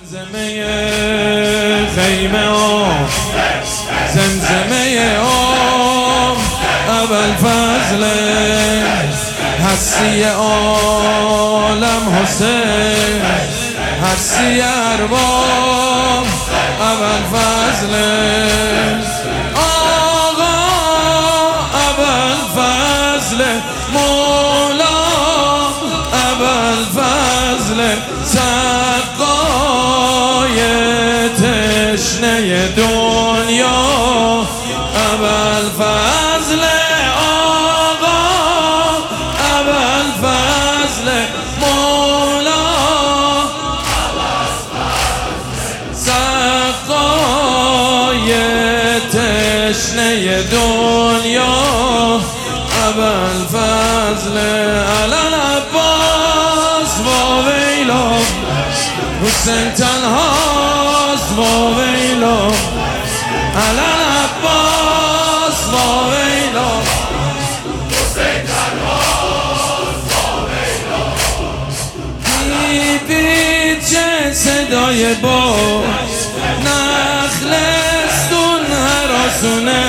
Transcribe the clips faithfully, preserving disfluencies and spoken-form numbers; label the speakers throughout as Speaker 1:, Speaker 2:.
Speaker 1: زمزمه خیمه آم زمزمه آم ابوالفضل هستی عالم حسین هستی ارباب ابوالفضل آقا ابوالفضل مولا ابوالفضل سقای تشنه دنیا ابوالفضل آقا ابوالفضل مولا سقای تشنه دنیا ابوالفضل علل عباس و ویلا حسین تنهاست و ویلا علل عباس و ویلا
Speaker 2: حسین تنهاست و ویلا
Speaker 1: بیبی چه صدای باز نخلستون هراسونه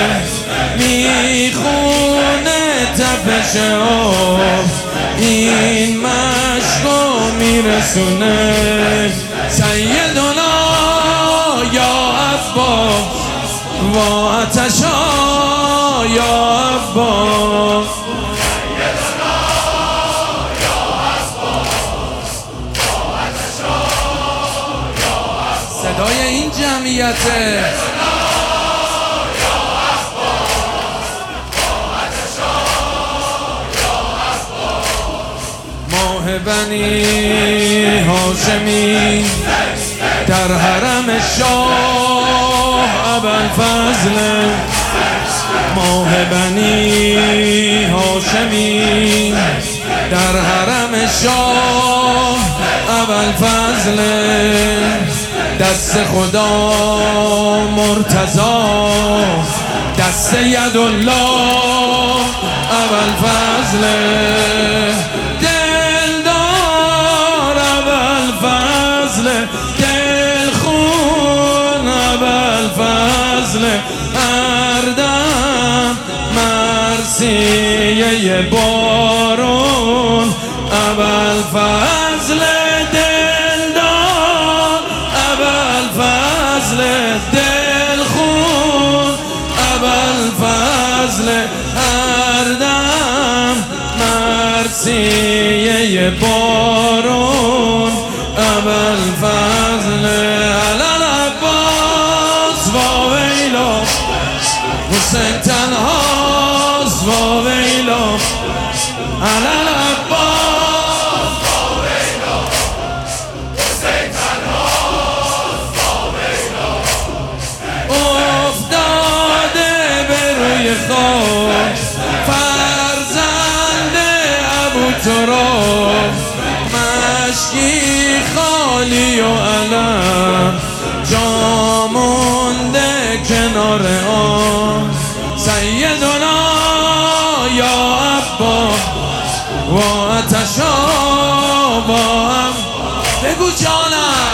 Speaker 1: میخونه تپش آب این مشکو میرسونه سیدنا یا عباس و آتشا یا عباس
Speaker 2: سیدنا یا عباس و آتشا یا عباس
Speaker 1: صدای این جمعیته ماه بنی هاشمی در حرم شاه ابوالفضل ماه بنی هاشمی در حرم شاه ابوالفضل دست خدا مرتضی دست یدالله ابوالفضل دلدار ابوالفضل دلخون ابوالفضل هر دم مرثیه بارون ابوالفضل دلدار ابوالفضل دلخون ابوالفضل هر دم مرثیه بارون ابوالفضل علل عباس و ویلا حسین تنهاست و ویلا علل عباس
Speaker 2: و ویلا حسین تنهاست و ویلا
Speaker 1: افتاده به روی خاک فرزند ابوتراب مشکی خالی و علم جا مونده کنار آن سیدنا یا عباس و آتشا با هم بگو جانم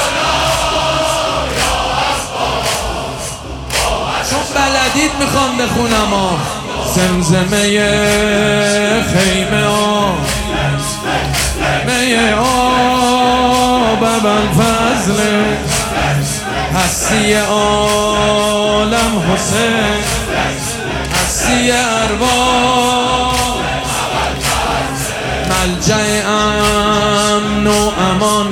Speaker 1: چون بلدید میخوام بخونم ها زمزمه خیمه آب خیمه آب ابوالفضل هستی عالم حسین هستی ارباب ملجأ امن و امان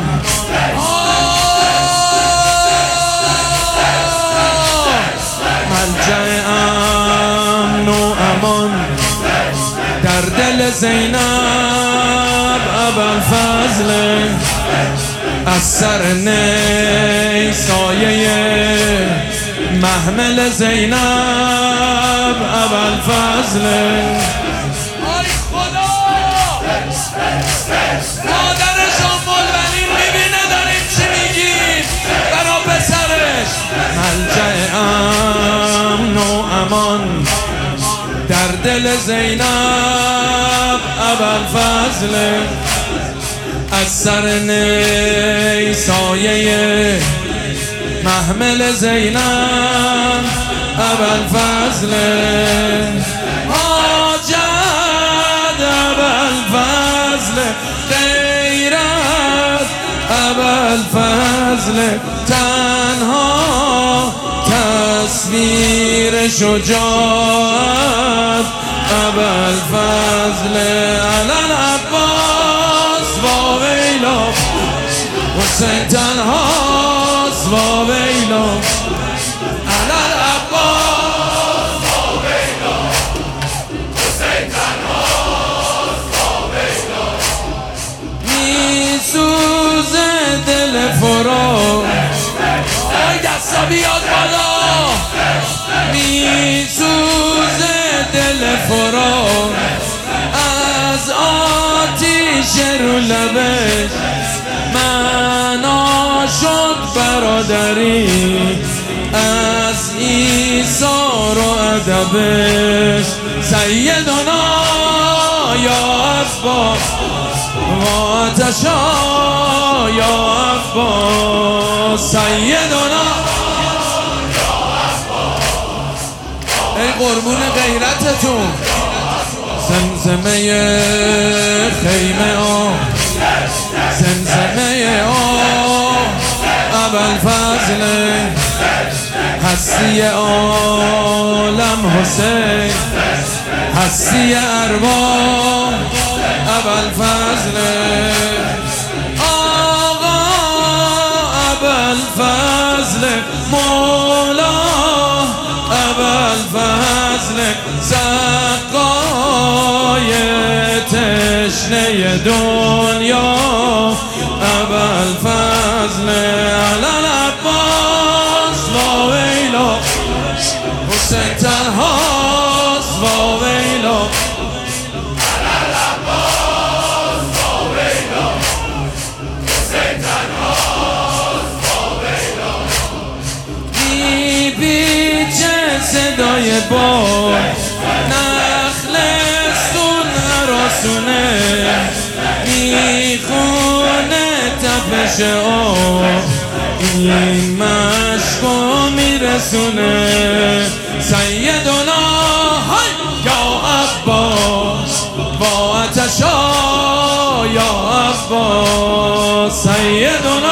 Speaker 1: ملجأ امن و امان در دل زینب ابوالفضل از سر نی سایه محمل زینب ابوالفضل آی خدا مادرش ام البنین میبینه داریم چی میگیم برا پسرش ملجأ امن و امان در دل زینب ابوالفضل از سر نی سایه محمل زینب ابوالفضل حاجت ابوالفضل غیرت ابوالفضل تنها تصویر شجاعت ابوالفضل علن عباس و ویلا حسین تنهاست و ویلا علن عباس
Speaker 2: و ویلا حسین تنهاست و ویلا
Speaker 1: میسوزه دل فرو آی دستا بیاد بالا میسوزه دل فرو از آتیش رو لبش معنا شد برادری از ایثار و ادبش سیدنا یا عباس و آتشا یا عباس سیدنا ای قربون غیرتتون زمزمه خیمه آه زمزمه آه ابوالفضل هستی عالم حسین هستی ارواح ابوالفضل آقا ابوالفضل مولا ابوالفضل سقای تشنه دنیا ابوالفضل علن عباس و ویلا حسین تنهاست و ویلا
Speaker 2: علن عباس و ویلا حسین تنهاست و ویلا
Speaker 1: میپیچه صدای باد نخلستون هراسونه میخونه تپش آب این مشکو میرسونه سیدنا یا عباس با آتشا یا عباس سیدنا